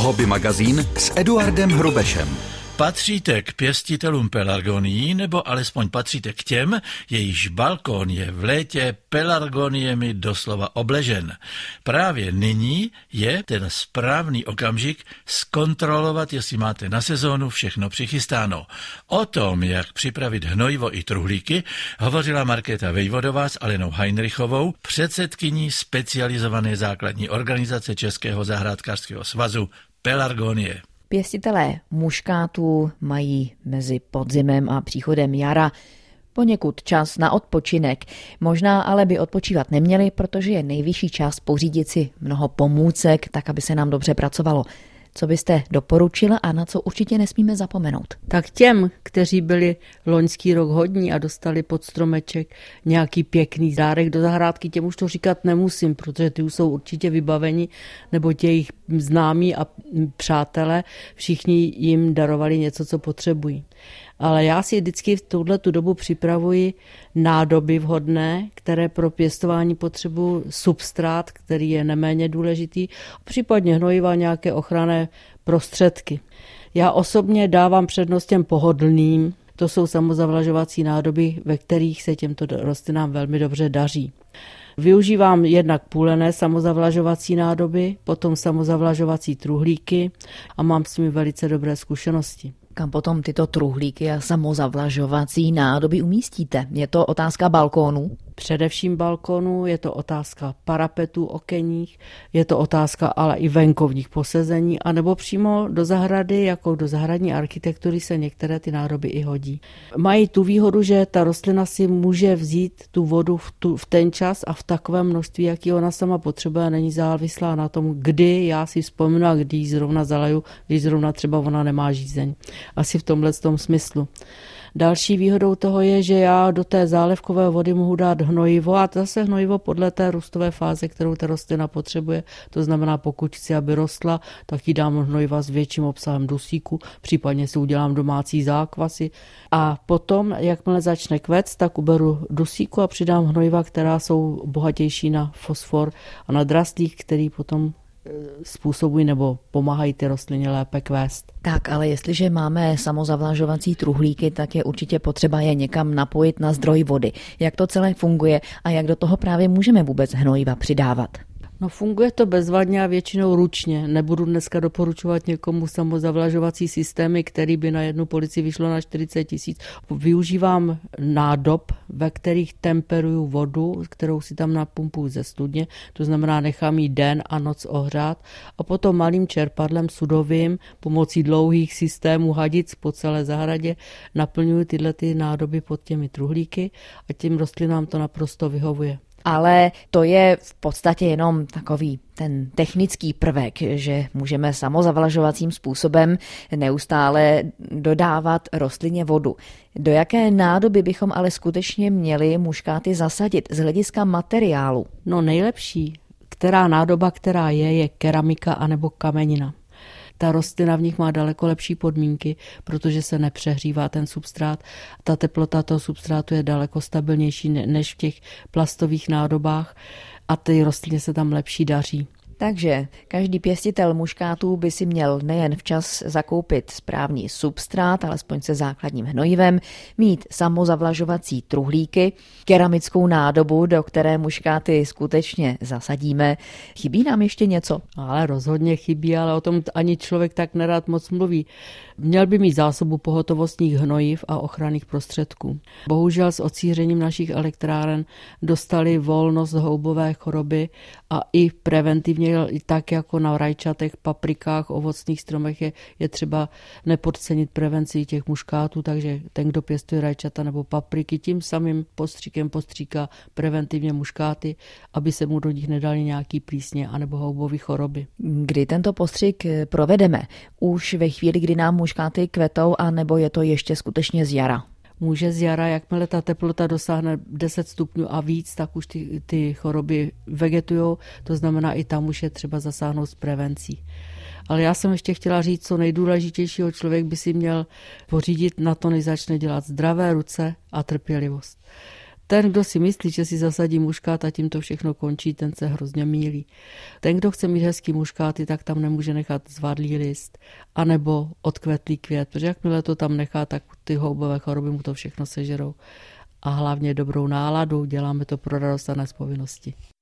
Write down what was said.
Hobby magazín s Eduardem Hrubešem. Patříte k pěstitelům pelargonií, nebo alespoň patříte k těm, jejichž balkón je v létě pelargoniemi doslova obležen. Právě nyní je ten správný okamžik zkontrolovat, jestli máte na sezónu všechno přichystáno. O tom, jak připravit hnojivo i truhlíky, hovořila Markéta Vejvodová s Alenou Heinrichovou, předsedkyní specializované základní organizace Českého zahrádkářského svazu Pelargonie. Pěstitelé muškátů mají mezi podzimem a příchodem jara poněkud čas na odpočinek. Možná ale by odpočívat neměli, protože je nejvyšší čas pořídit si mnoho pomůcek, tak aby se nám dobře pracovalo. Co byste doporučila a na co určitě nesmíme zapomenout? Tak těm, kteří byli loňský rok hodní a dostali pod stromeček nějaký pěkný dárek do zahrádky, těm už to říkat nemusím, protože ty už jsou určitě vybaveni, nebo jejich známí a přátelé, všichni jim darovali něco, co potřebují. Ale já si vždycky v tuhletu dobu připravuji nádoby vhodné, které pro pěstování potřebují substrát, který je neméně důležitý, případně hnojiva, nějaké ochranné prostředky. Já osobně dávám přednost těm pohodlným, to jsou samozavlažovací nádoby, ve kterých se těmto rostlinám velmi dobře daří. Využívám jednak půlené samozavlažovací nádoby, potom samozavlažovací truhlíky a mám s nimi velice dobré zkušenosti. Kam potom tyto truhlíky a samozavlažovací nádoby umístíte? Je to otázka balkónu? Především balkonu, je to otázka parapetů okenních, je to otázka ale i venkovních posezení, anebo přímo do zahrady, jako do zahradní architektury se některé ty nádoby i hodí. Mají tu výhodu, že ta rostlina si může vzít tu vodu v ten čas a v takovém množství, jaký ona sama potřebuje, není závislá na tom, kdy já si vzpomenu a kdy ji zrovna zalaju, když zrovna třeba ona nemá žízeň. Asi v tomhle smyslu. Další výhodou toho je, že já do té zálivkové vody mohu dát hnojivo a zase hnojivo podle té růstové fáze, kterou ta rostlina potřebuje. To znamená, pokud chci, aby rostla, tak jí dám hnojiva s větším obsahem dusíku, případně si udělám domácí zákvasy. A potom, jakmile začne kvést, tak uberu dusíku a přidám hnojiva, která jsou bohatější na fosfor a na drastlík, který potom způsobují nebo pomáhají ty rostlině lépe kvést. Tak, ale jestliže máme samozavlažovací truhlíky, tak je určitě potřeba je někam napojit na zdroj vody. Jak to celé funguje a jak do toho právě můžeme vůbec hnojiva přidávat? No, funguje to bezvadně a většinou ručně. Nebudu dneska doporučovat někomu samozavlažovací systémy, který by na jednu polici vyšlo na 40 000. Využívám nádob, ve kterých temperuju vodu, kterou si tam napumpuju ze studně, to znamená nechám ji den a noc ohřát a potom malým čerpadlem sudovým pomocí dlouhých systémů hadic po celé zahradě naplňuji tyhle nádoby pod těmi truhlíky a těm rostlinám to naprosto vyhovuje. Ale to je v podstatě jenom takový ten technický prvek, že můžeme samozavlažovacím způsobem neustále dodávat rostlině vodu. Do jaké nádoby bychom ale skutečně měli muškáty zasadit z hlediska materiálu? No, nejlepší, která nádoba, která je keramika anebo kamenina. Ta rostlina v nich má daleko lepší podmínky, protože se nepřehřívá ten substrát. Ta teplota toho substrátu je daleko stabilnější než v těch plastových nádobách a ty rostlině se tam lepší daří. Takže každý pěstitel muškátů by si měl nejen včas zakoupit správný substrát, alespoň se základním hnojivem, mít samozavlažovací truhlíky, keramickou nádobu, do které muškáty skutečně zasadíme. Chybí nám ještě něco? Ale rozhodně chybí, ale o tom ani člověk tak nerad moc mluví. Měl by mít zásobu pohotovostních hnojiv a ochranných prostředků. Bohužel s odsířením našich elektráren dostali volnost houbové choroby a i preventivně, tak jako na rajčatech, paprikách, ovocných stromech je třeba nepodcenit prevenci těch muškátů, takže ten, kdo pěstuje rajčata nebo papriky, tím samým postříkem postříká preventivně muškáty, aby se mu do nich nedali nějaký plísně anebo houbové choroby. Kdy tento postřik provedeme? Už ve chvíli, kdy nám muškáty kvetou, anebo je to ještě skutečně z jara? Může z jara, jakmile ta teplota dosáhne 10 stupňů a víc, tak už ty choroby vegetujou, to znamená i tam už je třeba zasáhnout s prevencí. Ale já jsem ještě chtěla říct, co nejdůležitějšího člověk by si měl pořídit na to, než začne dělat zdravé ruce a trpělivost. Ten, kdo si myslí, že si zasadí muškát a tím to všechno končí, ten se hrozně mýlí. Ten, kdo chce mít hezký muškáty, tak tam nemůže nechat zvadlý list anebo odkvetlý květ, protože jakmile to tam nechá, tak ty houbové choroby mu to všechno sežerou. A hlavně dobrou náladu, děláme to pro radost a ne z povinnosti.